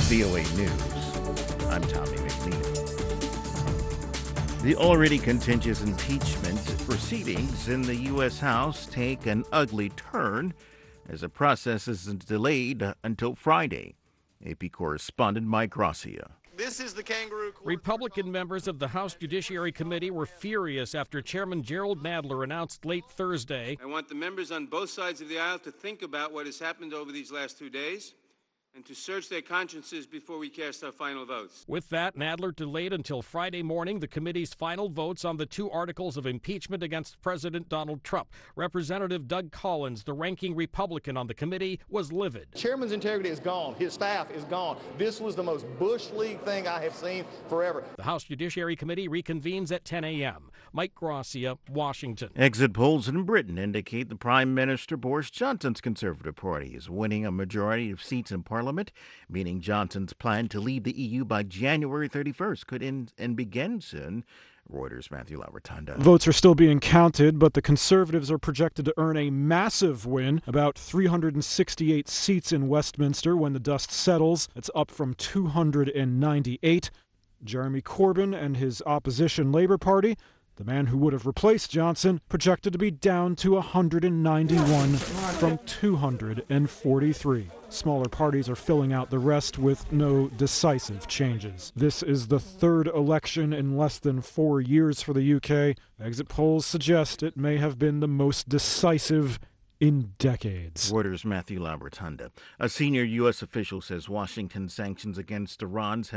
VOA News. I'm Tommy McNeil. The already contentious impeachment proceedings in the U.S. House take an ugly turn as the process is delayed until Friday. AP correspondent Mike Gracia. This is the kangaroo court. Republican members of the House Judiciary Committee were furious after Chairman Jerrold Nadler announced late Thursday. I want the members on both sides of the aisle to think about what has happened over these last 2 days and to search their consciences before we cast our final votes. With that, Nadler delayed until Friday morning the committee's final votes on the two articles of impeachment against President Donald Trump. Representative Doug Collins, the ranking Republican on the committee, was livid. Chairman's integrity is gone. His staff is gone. This was the most Bush League thing I have seen forever. The House Judiciary Committee reconvenes at 10 a.m. Mike Gracia, Washington. Exit polls in Britain indicate the Prime Minister Boris Johnson's Conservative Party is winning a majority of seats in Parliament, meaning Johnson's plan to leave the EU by January 31st could end and begin soon. Reuters' Matthew Lavertanda. Votes are still being counted, but the Conservatives are projected to earn a massive win, about 368 seats in Westminster when the dust settles. It's up from 298. Jeremy Corbyn and his opposition Labour Party, the man who would have replaced Johnson, projected to be down to 191 from 243. Smaller parties are filling out the rest with no decisive changes. This is the third election in less than 4 years for the UK. Exit polls suggest it may have been the most decisive in decades. Reuters' Matthew Lavertanda. A senior U.S. official says Washington's sanctions against Iran's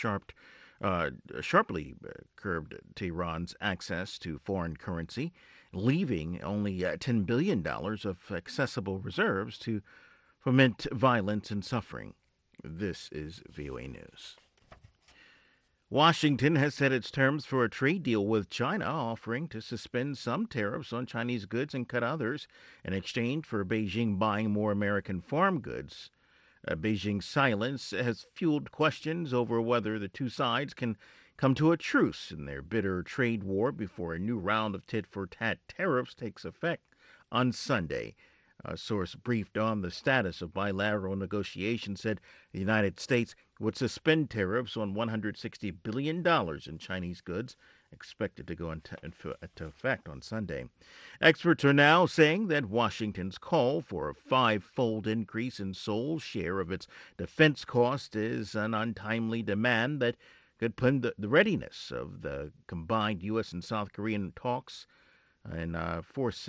sharply curbed Tehran's access to foreign currency, leaving only $10 billion of accessible reserves to foment violence and suffering. This is VOA News. Washington has set its terms for a trade deal with China, offering to suspend some tariffs on Chinese goods and cut others in exchange for Beijing buying more American farm goods. Beijing's silence has fueled questions over whether the two sides can come to a truce in their bitter trade war before a new round of tit-for-tat tariffs takes effect on Sunday. A source briefed on the status of bilateral negotiations said the United States would suspend tariffs on $160 billion in Chinese goods, expected to go into effect on Sunday. Experts are now saying that Washington's call for a five-fold increase in Seoul's share of its defense cost is an untimely demand that could put the readiness of the combined U.S. and South Korean talks and force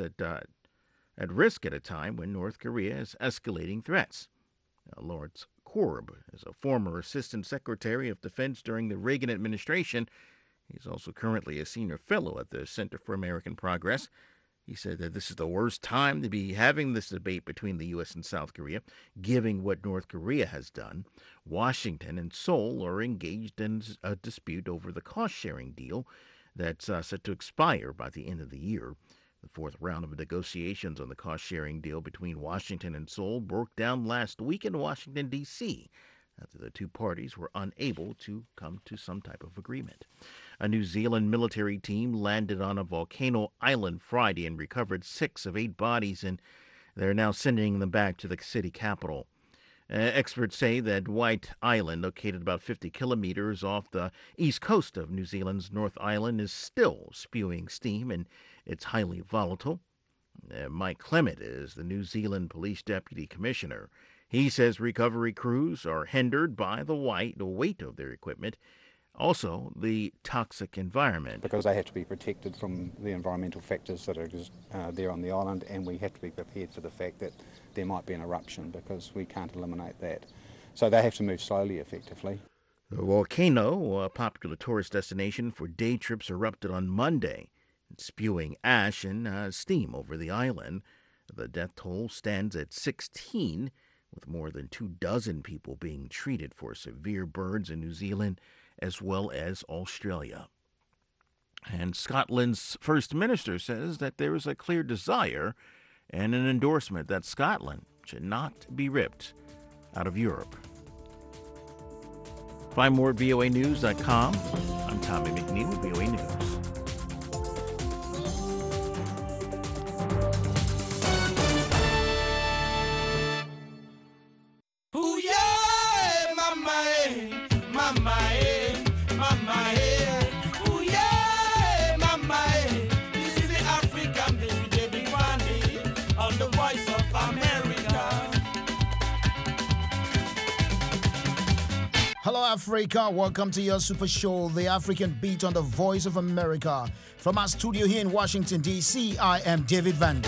at risk at a time when North Korea is escalating threats. Lawrence Korb is a former Assistant Secretary of Defense during the Reagan administration. He's also currently a senior fellow at the Center for American Progress. He said that this is the worst time to be having this debate between the U.S. and South Korea, given what North Korea has done. Washington and Seoul are engaged in a dispute over the cost-sharing deal that's set to expire by the end of the year. The fourth round of negotiations on the cost-sharing deal between Washington and Seoul broke down last week in Washington, D.C., after the two parties were unable to come to some type of agreement. A New Zealand military team landed on a volcano island Friday and recovered 6 of 8 bodies, and they're now sending them back to the city capital. Experts say that White Island, located about 50 kilometers off the east coast of New Zealand's North Island, is still spewing steam, and it's highly volatile. Mike Clement is the New Zealand Police Deputy Commissioner. He says recovery crews are hindered by the weight of their equipment, also the toxic environment. Because they have to be protected from the environmental factors that are there on the island, and we have to be prepared for the fact that there might be an eruption because we can't eliminate that. So they have to move slowly, effectively. The volcano, a popular tourist destination for day trips, erupted on Monday, spewing ash and steam over the island. The death toll stands at 16, with more than 24 people being treated for severe burns in New Zealand as well as Australia. And Scotland's First Minister says that there is a clear desire and an endorsement that Scotland should not be ripped out of Europe. Find more at voanews.com. I'm Tommy McNeil, VOA News. Ooh, yeah, my man. mama, eh, mama, eh. Ooh, yeah, mama, eh. This is the African baby, David Wande, on the Voice of America. Hello, Africa. Welcome to your super show, The African Beat on the Voice of America. From our studio here in Washington, D.C., I am David Wande.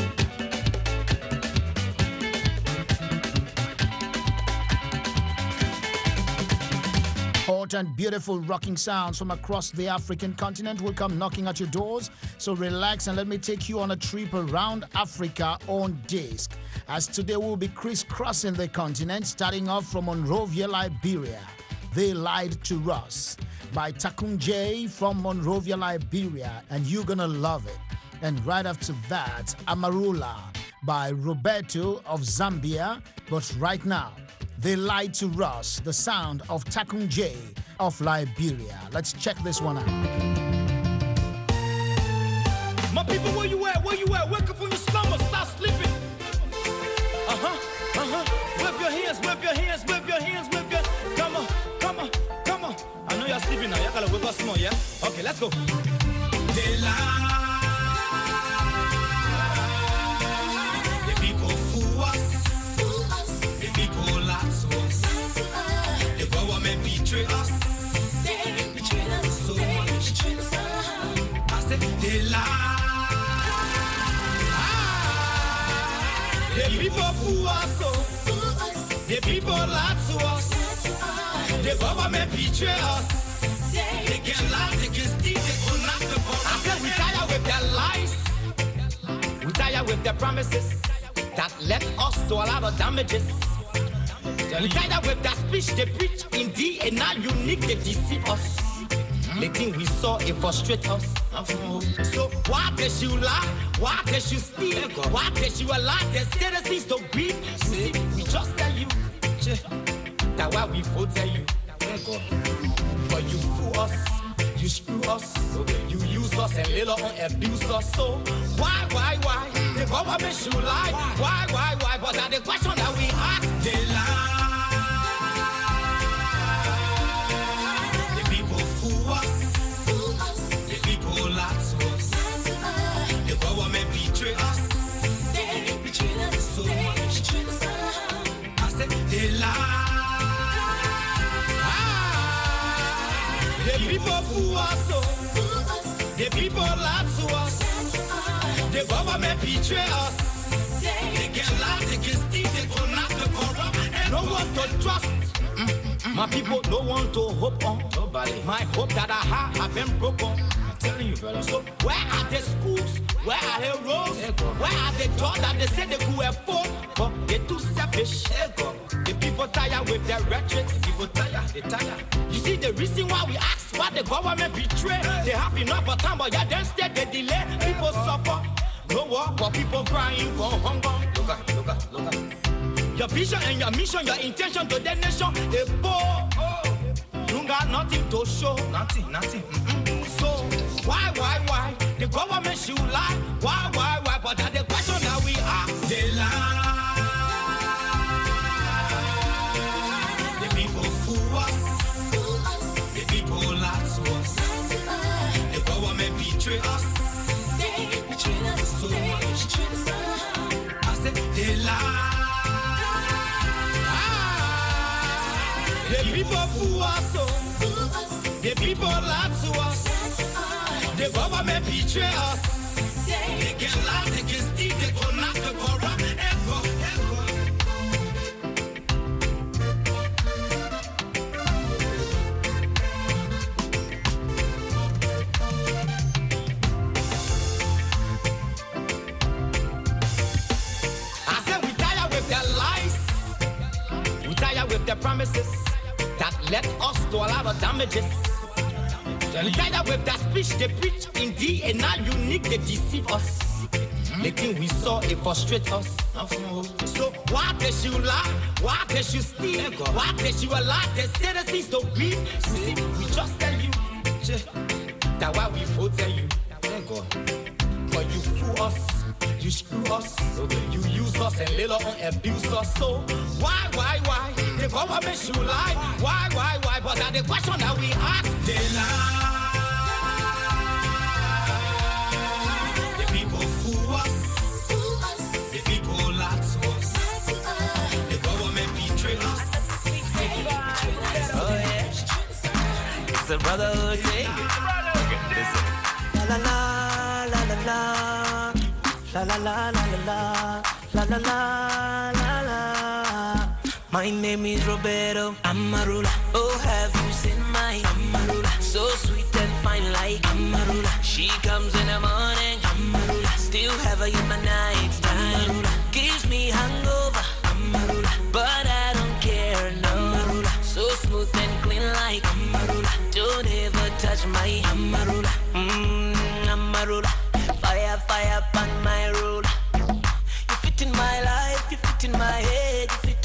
Hot and beautiful rocking sounds from across the African continent will come knocking at your doors. So relax and let me take you on a trip around Africa on disc. As today we'll be crisscrossing the continent, starting off from Monrovia, Liberia. They Lied to Us by Takunje from Monrovia, Liberia, and you're gonna love it. And right after that, Amarula by Roberto of Zambia. But right now, They Lied to Us, the sound of Takunje of Liberia. Let's check this one out. My people, where you at? Where you at? Wake up from your slumber, stop sleeping. Whip your hands, whip your hands, whip your hands, whip your. Come on, come on, come on. I know you're sleeping now. Y'all gotta whip us more, yeah? Okay, let's go. They lie. The people fool us. The people lie to us. The government betray us. They betray us so much. I said they lie. The people fool us, the people lie to us, the government betray us, they can lie, they can steal, they can knock the ball. I said we tired with their lies, we tired with their promises, that led us to a lot of damages. We tired with their speech they preach, indeed, and not unique, they deceive us. The thing we saw, it frustrates us. So why did you lie? Why did you steal? Why did you allow the citizens to grieve? See, we just tell you that why we vote tell you. But you fool us, you screw us, you use us and little abuse us. So why? The government should lie. Why? But that's the question that we ask. They lie. The government betray us. They betray us so much. I said they lie. The people fool us. The people lie to us. The government betray us. They can lie, they can steal, they can knock the corrupt. And no one to trust. My people don't want to hope on. Nobody. My hope that I have been broken. Telling you, brother. So where are the schools? Where are the roads? Where are the doors that they say they could afford? But they're too selfish. The people tired with their rhetoric. People tired, they tired. You see the reason why we ask why the government betray. They have enough of time, but yeah, then instead they delay. People suffer. No war, but people crying for hunger. Look at. Your vision and your mission, your intention to the nation, they poor. You got nothing to show. Nothing. So why? The government should lie. Why? But that's the question that we ask. They lie. The people fool us. The people lie to us. The government betray us. They betray us so much. I said they lie. The people fool us. The people lie to us. The government betray us. They can lie, they can steal, they can knock the corrupt. I said we tired with their lies. We tired with their promises that led us to a lot of damages. We tired with that speech they preach, indeed, and not unique, they deceive us. The thing we saw, it frustrates us. So why did you lie? Why did you steal? Why did you allow the citizens to grieve? See, we just tell you that why we vote tell you. But you fool us, you screw us, you use us and later on abuse us. So why? The government should lie. Why? But that's the question that we ask. They lie. The people fool us. The people lie to us. The government betray us. Oh yeah. It's a brotherhood thing. La la la la la la la la la la la la la. My name is Roberto Amarula. Oh, have you seen my Amarula? So sweet and fine like Amarula. She comes in the morning, Amarula. Still have her in my night time. Gives me hangover, Amarula. But I don't care, no. Amarula. So smooth and clean like Amarula. Don't ever touch my Amarula. Amarula. Fire on my roller. You fit in my life, you fit in my head, you fit to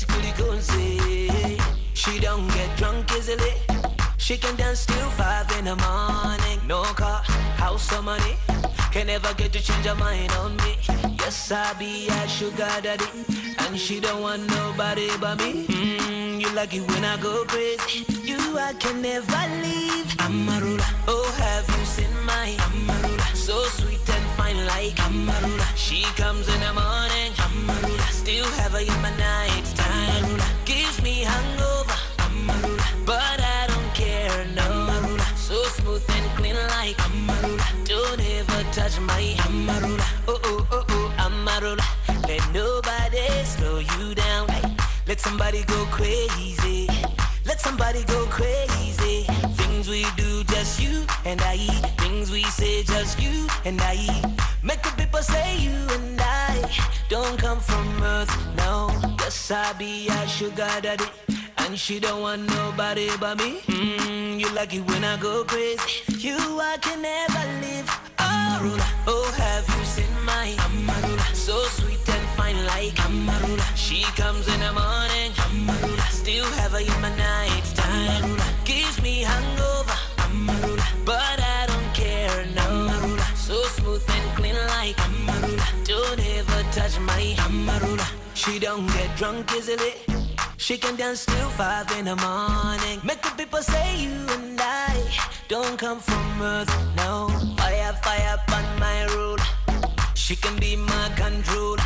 say. She don't get drunk easily. She can dance till 5 in the morning. No car, house or money. Can never get to change her mind on me. Yes, I be a sugar daddy. And she don't want nobody but me. You like it when I go crazy. You I can never leave. Amarula. Oh, have you seen my Amarula? So sweet and fine like Amarula. She comes in the morning. Amarula. Still have her in my night time. Amarula. Gives me hangover. Amarula. But I don't care, no. Amarula. So smooth and clean like Amarula. Don't ever touch my Amarula. Oh, Amarula. Let nobody slow you down. Let somebody go crazy. Let somebody go crazy. Things we do, just you and I. Things we say, just you and I. Make the people say you and I don't come from earth, no. Yes, I be a sugar daddy. And she don't want nobody but me. You like it when I go crazy. You I can never leave. Amarula. Oh, have you seen my Amarula? So sweet and fine like Amarula. She comes in the morning. Amarula. Still have her in my night time. Amarula. Gives me hangover. Amarula. But I don't care, no. Amarula. So smooth and clean like Amarula. Don't ever touch my Amarula. She don't get drunk easily. She can dance till 5 in the morning. Make the people say you and I don't come from earth, no. Fire on my rule. She can be my control.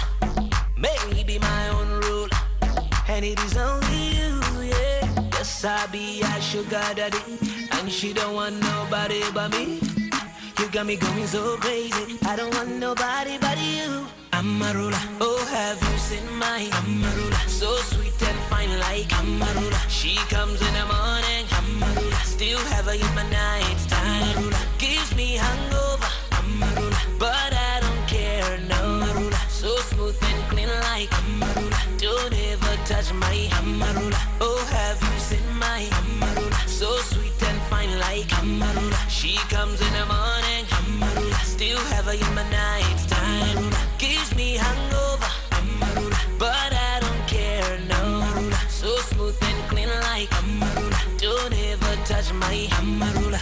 Maybe my own rule. And it is only you, yeah. Yes, I be a sugar daddy. And she don't want nobody but me. You got me going so crazy. I don't want nobody but you. Amarula. Oh, have you seen my Amarula? So sweet and fine like Amarula. She comes in the morning. Amarula. Still have her in my night time. Amarula. Gives me hangover. Amarula. But I don't care, no. Amarula. So smooth and clean like Amarula. Don't ever touch my Amarula. Oh, have you seen my Amarula? So sweet and fine like Amarula. She comes in the morning. Amarula. Still have her in my night time. Amarula. Gives me hangover. Amarula. But I don't care, no. Amarula. So smooth and clean like Amarula. Don't ever touch my Amarula.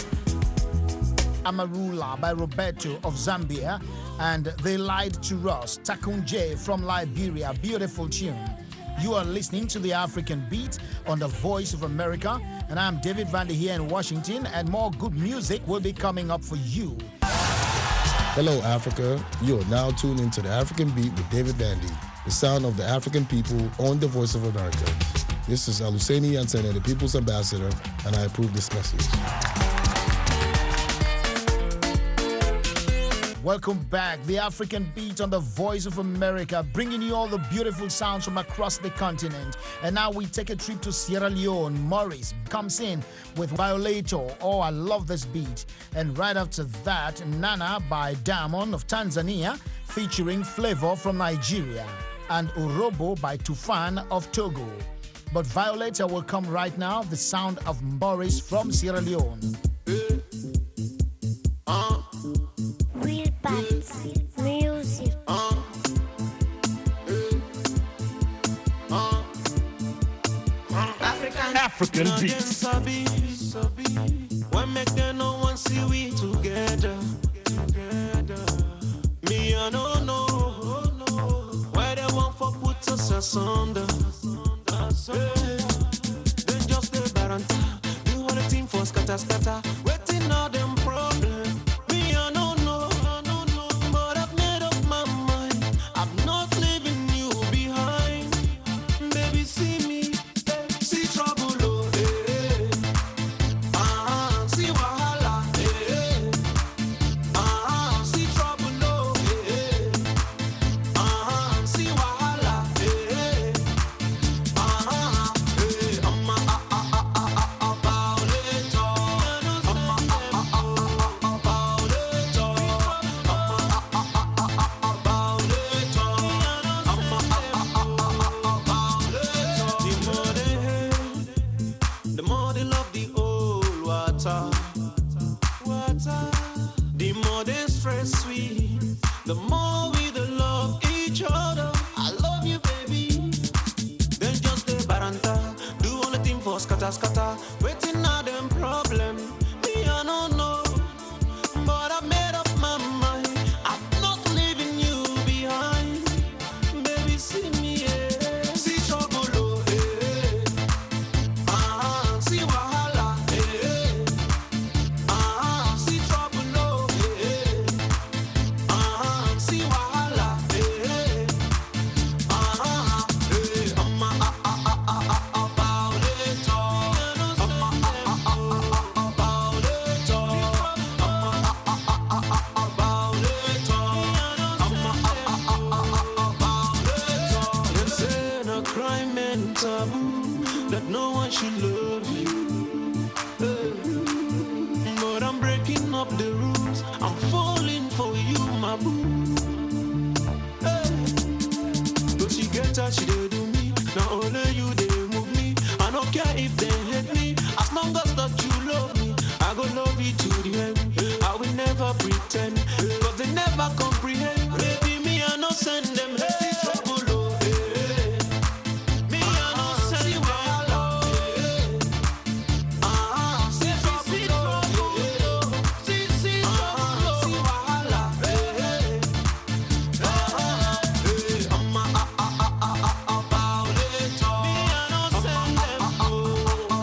Amarula by Roberto of Zambia, and They Lied to Us, Takunje from Liberia. Beautiful tune. You are listening to the African Beat on the Voice of America, and I'm David Vandy here in Washington, and more good music will be coming up for you. Hello, Africa. You are now tuned into the African Beat with David Vandy, the sound of the African people on the Voice of America. This is Aluseni Yansene, the People's Ambassador, and I approve this message. Welcome back. The African Beat on the Voice of America, bringing you all the beautiful sounds from across the continent. And now we take a trip to Sierra Leone. Morris comes in with Violator. Oh, I love this beat. And right after that, Nana by Diamond of Tanzania, featuring Flavor from Nigeria. And Urobo by Tufan of Togo. But Violator will come right now, the sound of Morris from Sierra Leone. Real Bats Music. African beats. Why make them no one see we together? Me I don't know. asunder. Then just the baranta. Do all the team for scatter, scatter. Waiting all them problems. Me, I don't know. But I've made up my mind. I'm not leaving you behind. Baby, see me. See trouble, oh, see wahala, see trouble, oh, see wahala, the more they love the old water, the more they stress sweet, the more we the love each other. I love you, baby. Then just the baranta, do all the thing for scatter, scatter. Waiting on them problem. Me, I don't know, but I made up my mind. I'm not leaving you behind. Baby, see me, see trouble, oh, see wahala, see trouble, oh, see wahala, Them say no crime and taboo, that no one should love you. But I'm breaking up the rules. I'm falling for you, my boo. But she get her, she dey do me. Now only you they move me. I don't care if they hate me. As long as that you love me, I go love you to the end. I will never pretend, cause they never comprehend. Baby, me I no send them hey. Trouble, oh, me I no send them see trouble, see wahala, me I no send them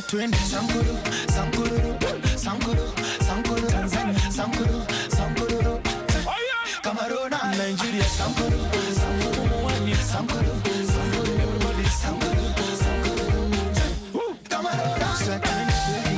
twende Sankuru, Sankuru, Sankuru, Sankuru, Tanzania, Sankuru, Sankuru, Cameroon, Nigeria, Sankuru, Sankuru, Sankuru, everybody Sankuru, Sankuru, Cameroon, Sankuru.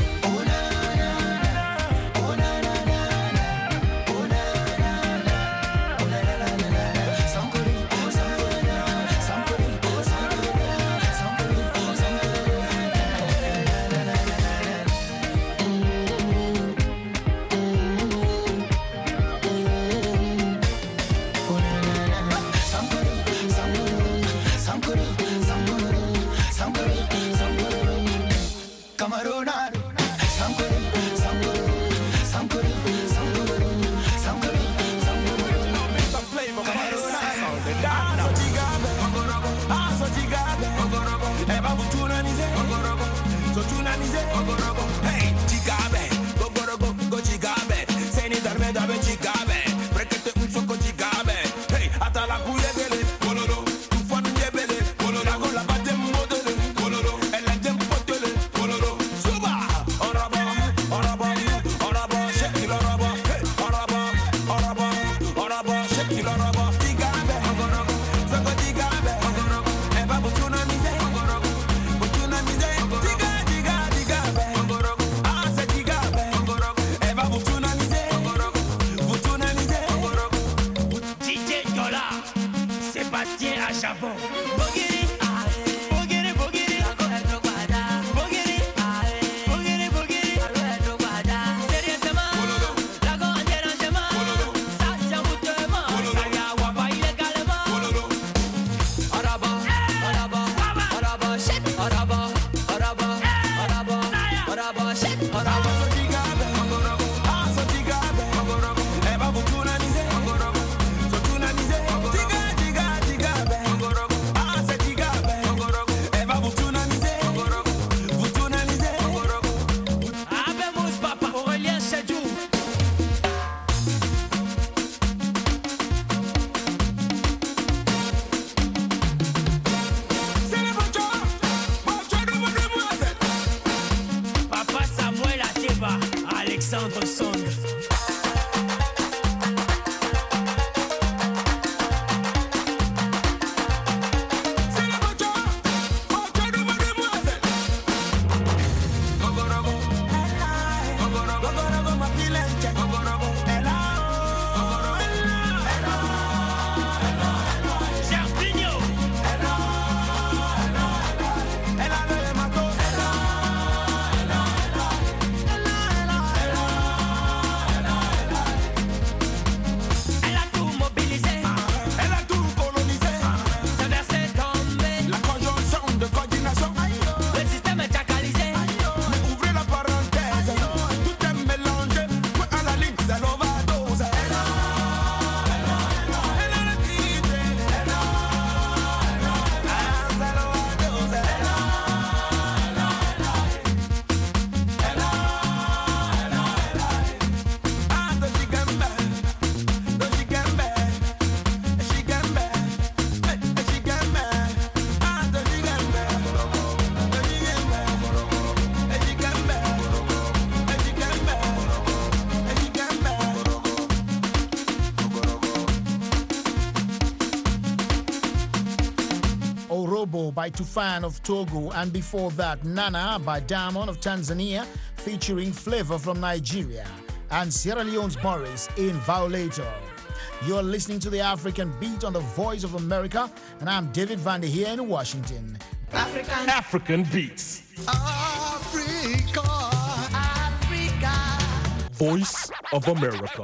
By Tufan of Togo, and before that Nana by Diamond of Tanzania featuring Flavor from Nigeria, and Sierra Leone's Morris in Violator. You're listening to the African Beat on the Voice of America, and I'm David Vander here in Washington. African Beats. Africa, Africa. Voice of America.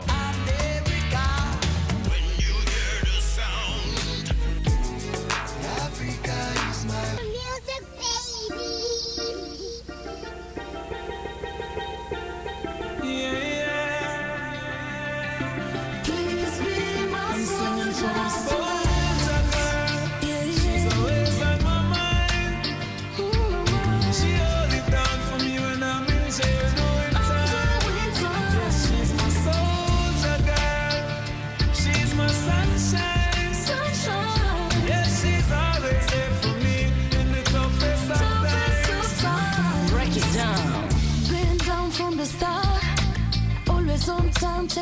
She's my soldier girl.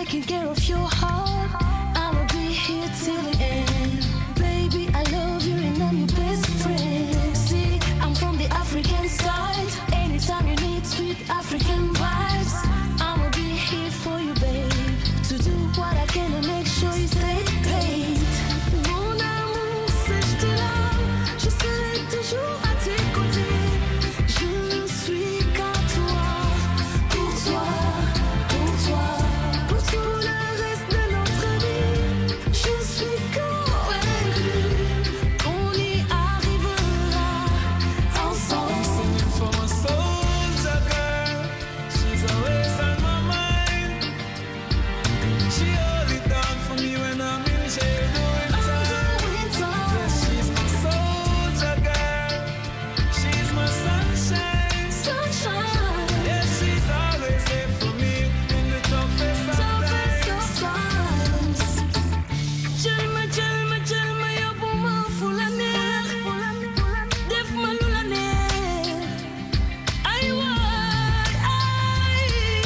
taking care of your heart. I'ma be here till the end. Baby, I love you and I'm your best friend. See, I'm from the African side. Anytime you need sweet African vibes, I'ma be here for you, babe. To do what I can to make sure you stay paid. Mon amour, c'est je te l'aime. Je serai toujours à tes côtés. Je ne suis qu'à toi. Pour toi, pour toi. Pour tout le reste de notre vie. Je suis convaincue qu'on y arrivera ensemble. For my soldier girl, she's always on my mind. She hold it down for me when I'm in jail doing time. Yes, she's my soldier girl. She's my sunshine. Yes, she's always there for me in the toughest of times. Jelma, jelma, jelma, yo pour moi full la neige. Def ma lula neige. Ay waay, ay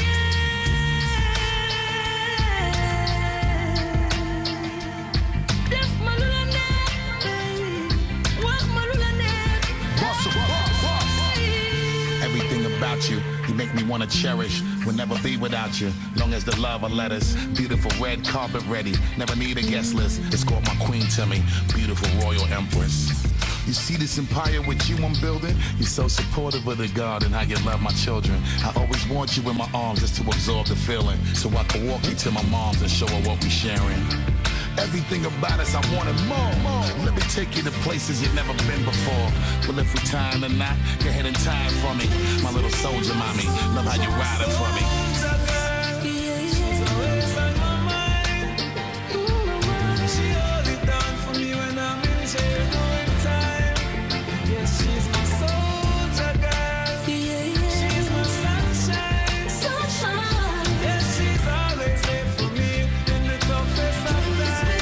yeah. Def ma lula neige, baby. Wax ma lula neige. Everything about you, you make me want to cherish. We'll never be without you, long as the love will let us. Beautiful red carpet ready, never need a guest list. Escort my queen to me, beautiful royal empress. You see this empire with you I'm building? You're so supportive of the God and how you love my children. I always want you in my arms just to absorb the feeling, so I can walk you to my mom's and show her what we sharing. Everything about us, I wanted more. Let me take you to places you've never been before. Well, if we tying the knot, go ahead and tie it for me. My little soldier mommy, love how you riding for me. She's always on my mind. She hold it down for me when I'm in jail doing time. Yes, she's my soldier girl. She's my sunshine. Yes, she's always there for me in the toughest of times.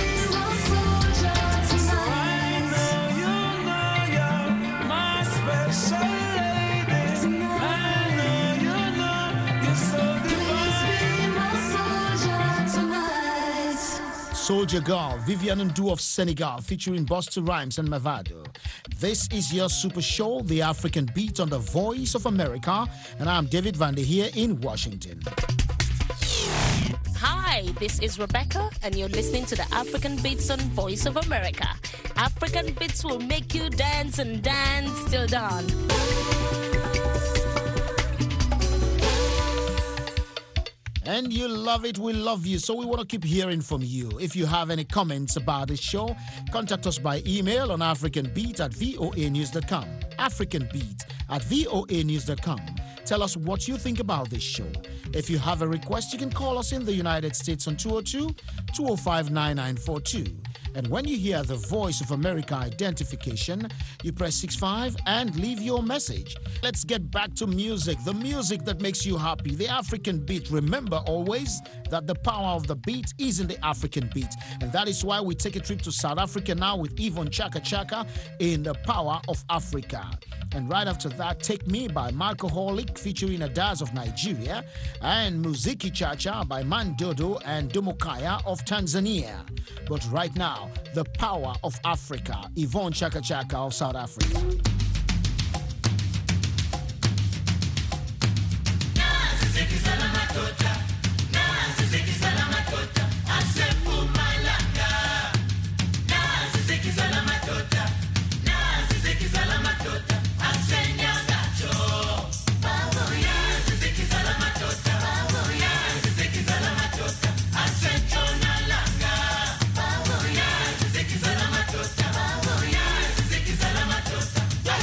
So I know you're my special lady. I know you're so divine. Soldier Girl, Vivian Ndu of Senegal, featuring Busta Rhymes and Mavado. This is your super show, The African Beat, on the Voice of America, and I'm David Vandy here in Washington. Hi, this is Rebecca, and you're listening to the African Beats on Voice of America. African Beats will make you dance and dance till dawn. And you love it, we love you, so we want to keep hearing from you. If you have any comments about this show, contact us by email on africanbeat@voanews.com. africanbeat@voanews.com. Tell us what you think about this show. If you have a request, you can call us in the United States on 202-205-9942. And when you hear the Voice of America identification, you press 65 and leave your message. Let's get back to music, the music that makes you happy, the African beat. Remember always that the power of the beat is in the African beat. And that is why we take a trip to South Africa now with Yvonne Chaka Chaka in The Power of Africa. And right after that, Take Me by Malcoholic featuring Adaz of Nigeria, and Muziki Chacha by Mandodo and Domokaya of Tanzania. But right now, The Power of Africa, Yvonne Chaka Chaka of South Africa. Yeah.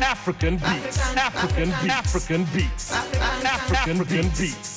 African beats. African beats. African beats. African beats.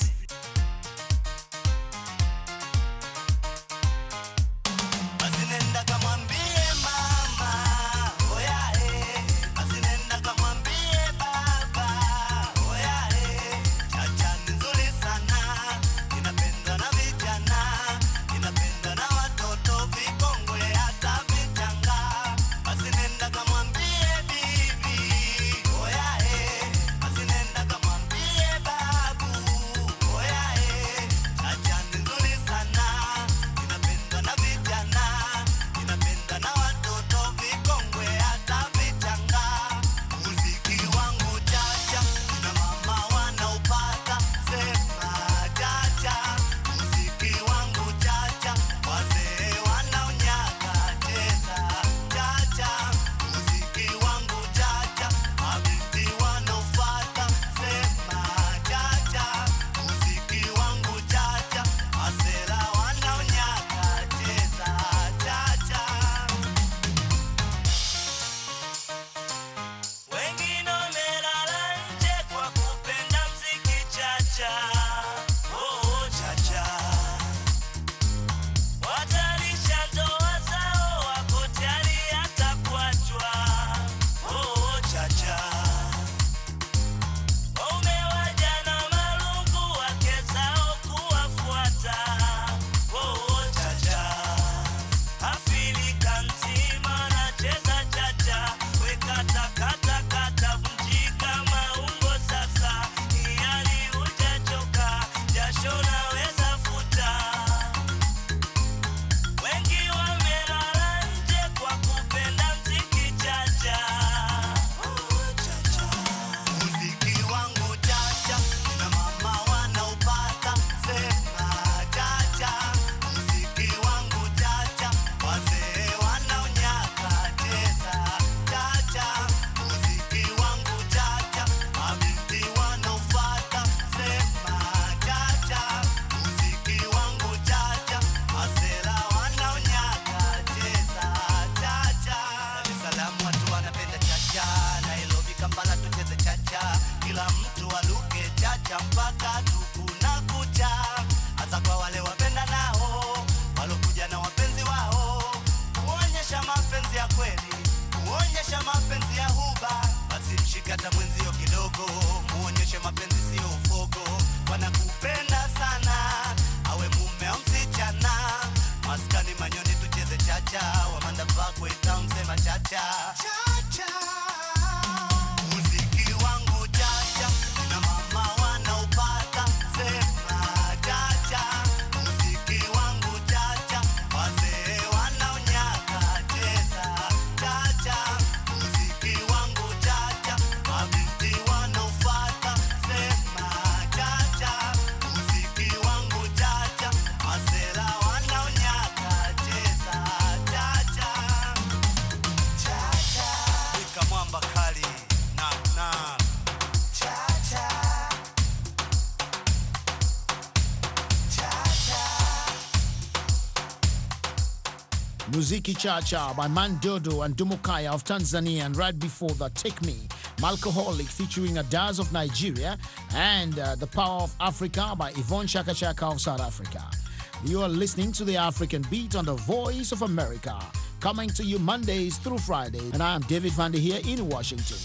Muziki Cha-Cha by Mandodo and Dumukaya of Tanzania, and right before that, Take Me, Malcoholic featuring Adaz of Nigeria, and The Power of Africa by Yvonne Chaka Chaka of South Africa. You are listening to the African Beat on the Voice of America, coming to you Mondays through Fridays, and I am David Vander here in Washington.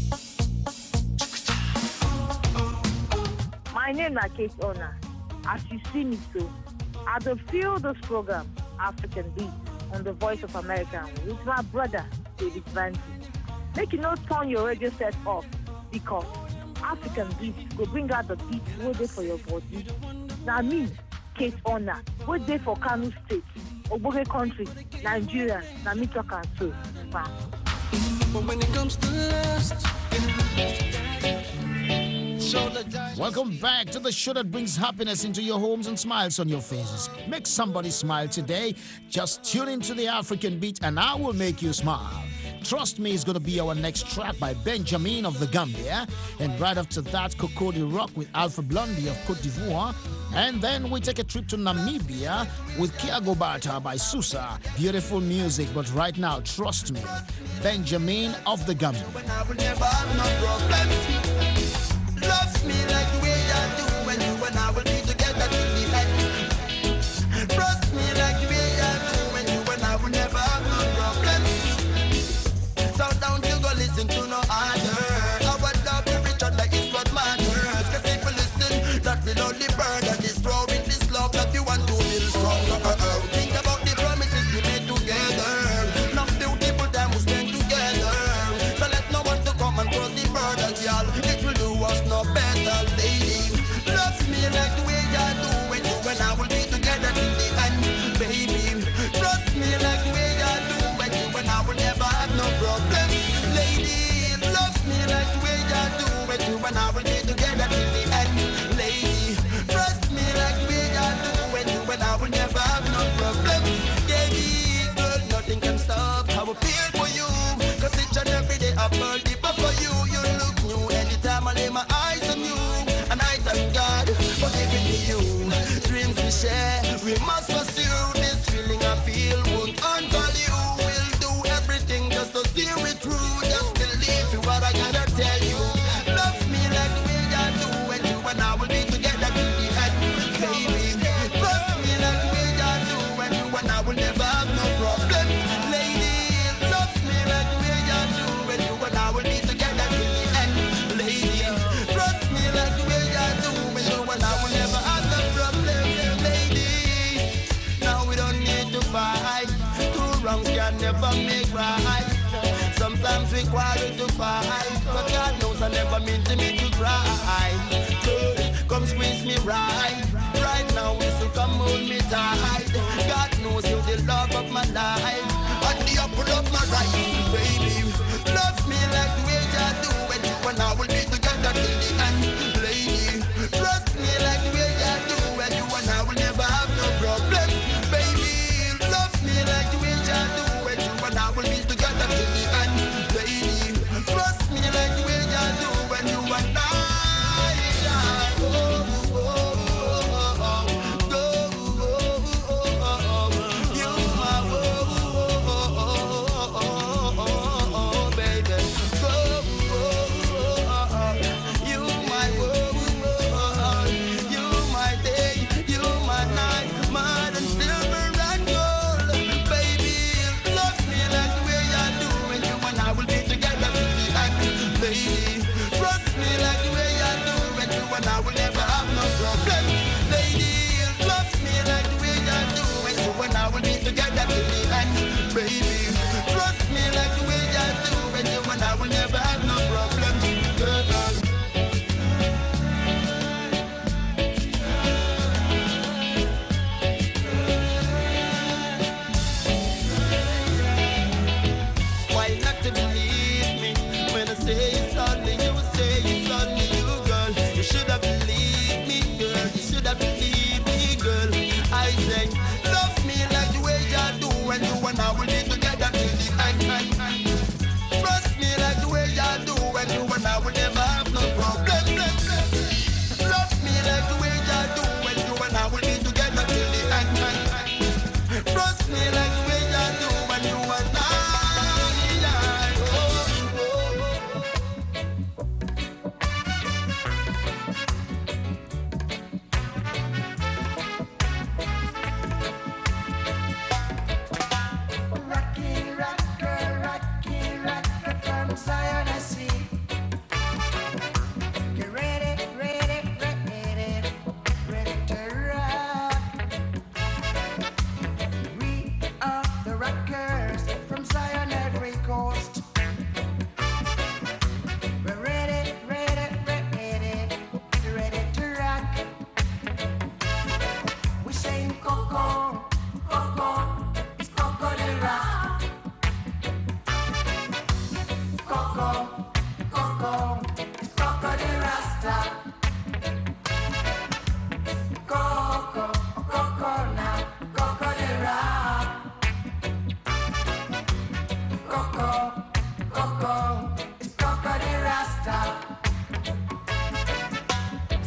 My name is Kate Ona. As you see me so, I do feel this program, African Beat, on the Voice of America with my brother, David Vander. Make you not turn your radio set off, because African Beat will bring out the beat waiting for your body. Now me, Kate Ona, waiting for Kano State, Oboge Country, Nigeria, now me talk and so. But when it comes to lust, welcome back to the show that brings happiness into your homes and smiles on your faces. Make somebody smile today. Just tune into the African Beat and I will make you smile. Trust Me is going to be our next track by Benjamin of the Gambia. And right after that, Cocody Rock with Alpha Blondy of Cote d'Ivoire. And then we take a trip to Namibia with Kiago Bata by Susa. Beautiful music, but right now, Trust Me, Benjamin of the Gambia. When I will never have no problems. Love me like the way I do when you and I will be together till the end. Trust me like the way I do when you and I will never have no problems. So don't you go listen to no other. Our love for each other is what matters. Cause if you listen, that will only burn and destroy with this love that you want to build stronger. Think about the promises we made together. Enough beautiful time we spend together. So let no one to come and cross the border, y'all. It will do us no better, lady. Love me like the way I do when you and I will be together till the end, baby. Trust me like the way I do when you and I will never have no problem, lady. Love me like the way I do when you and I will be together till the end, lady. Trust me like the way I do when you and I will never have no problem, baby. Girl, nothing can stop how I feel for you. Cause each and every day I fall deeper for you. You look new anytime I lay my eyes on you. And I thank God for giving me you. Dreams we share, we must pursue. This feeling I feel won't unvalue. We'll do everything just to see it through. Just believe in what I gotta tell you. Love me like the way I do when you and I will be together till the end, baby. Trust me like the way I do when you and I will never have no problem, lady. Love me like the way I do when you and I will be together till the end, lady. Trust me like the way I do when you and I will never have no problem, lady. Now we don't need to fight. Two wrongs can never make right. Sometimes we quarrel to fight, but God knows I never mean to make you cry. Good, come squeeze me right. Right now, so come hold me tight. God knows you're the love of my life and the apple of my right, baby. Love me like the way I do when you and I will be together till the end, lady. Trust me like the way I do when you and I will never have no problem, baby. Love me like the way I do when you and I will be together till the end, lady. Trust me like the way I do when you and I.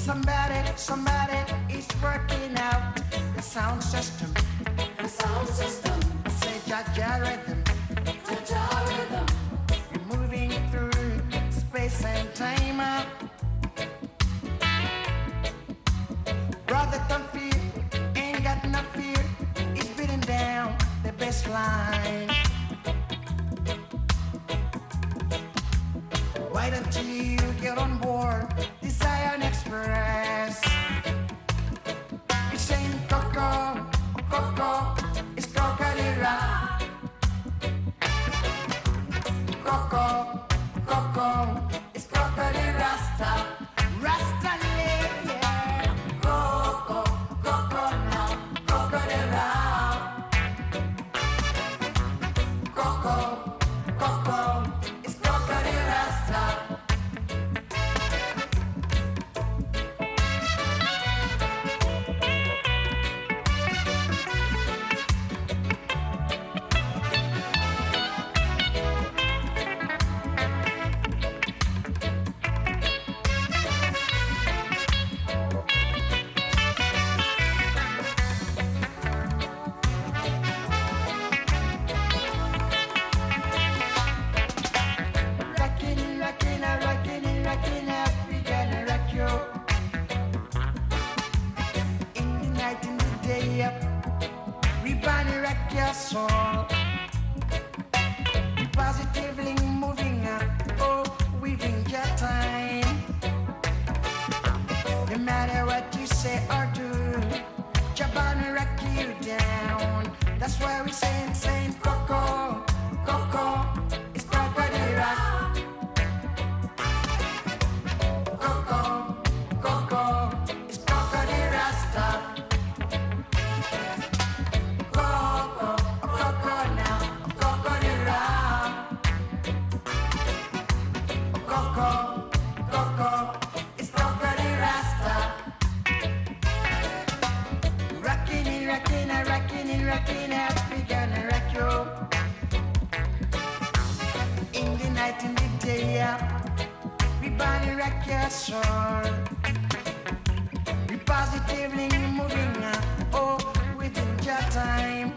Somebody is working out the sound system. The sound system. Say Jaja rhythm. Jaja rhythm. You're moving through space and time. Brother, don't fear, ain't got no fear. He's beating down the bass line. Why don't you get on board the Zion Express? It's saying Coco, Coco, it's Cocadera. Coco, Coco, it's Cocadera Rasta. Rasta, yeah. Coco, Coco now, Cocadera. Coco, Coco, it's Cocadera Rasta. Rockin' African rock you. In the night, in the day, we body rock your soul. Positively moving up, oh, weaving your time. No matter what you say or do, Jabana rock you down. That's why we saying Coco, Coco, it's Cocadera. Coco, Coco, it's Cocadera Rasta. Coco, Coco now, Cocadera. Coco, Coco, it's Cocadera Rasta. Rockin' African rock you. In the night, in the day, we body rock your soul. We positively moving oh, within your time.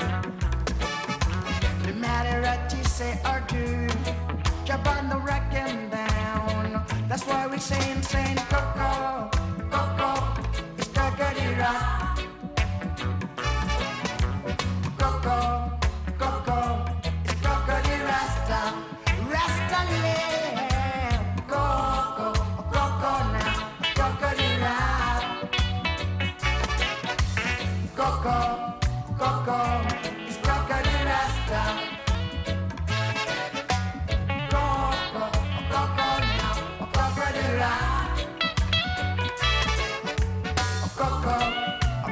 No matter what you say or do, jump on the rock and down. That's why we saying Coco, Coco, it's Cocadera. Coco, Coco, it's Cocadera Rasta. Rasta land. Coco, Coco now, Cocadera. Coco, Coco, it's Cocadera Rasta. Coco, Coco now, Cocadera. Coco,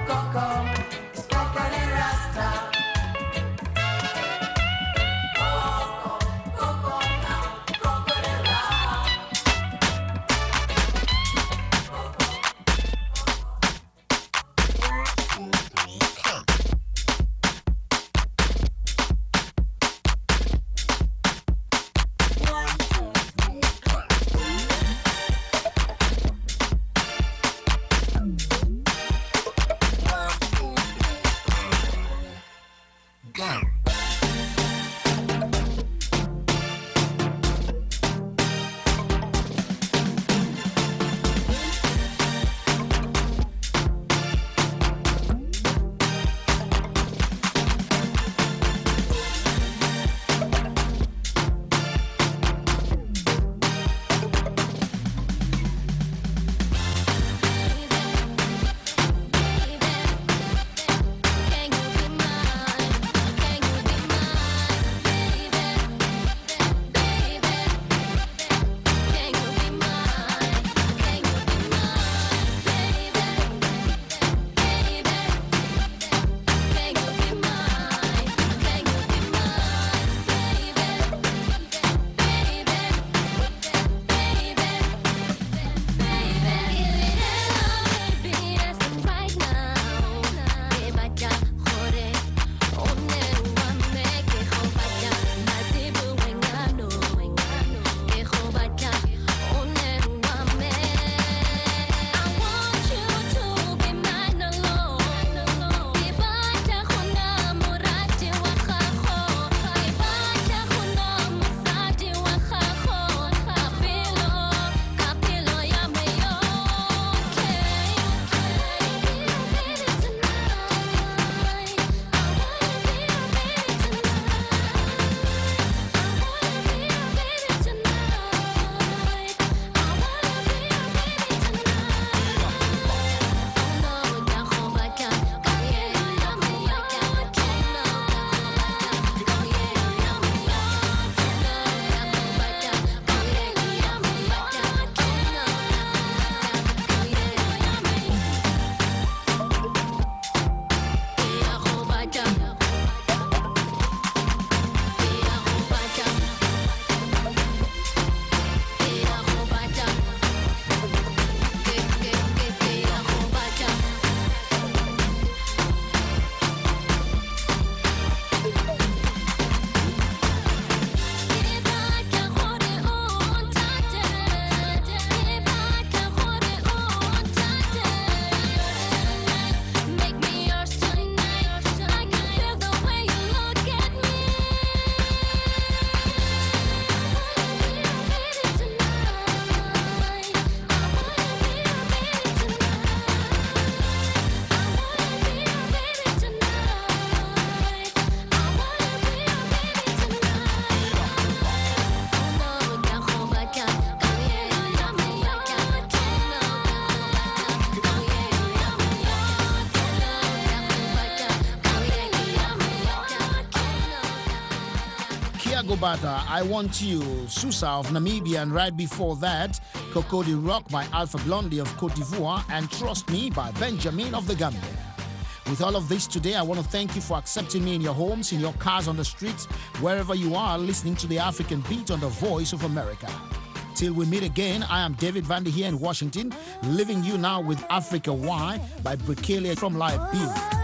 Bambata, I Want You, Susa of Namibia, and right before that, Cocody Rock by Alpha Blondy of Cote d'Ivoire, and Trust Me by Benjamin of the Gambia. With all of this today, I want to thank you for accepting me in your homes, in your cars, on the streets, wherever you are, listening to the African Beat on the Voice of America. Till we meet again, I am David Vandy here in Washington, leaving you now with Africa Why by Brikelia from Liberia.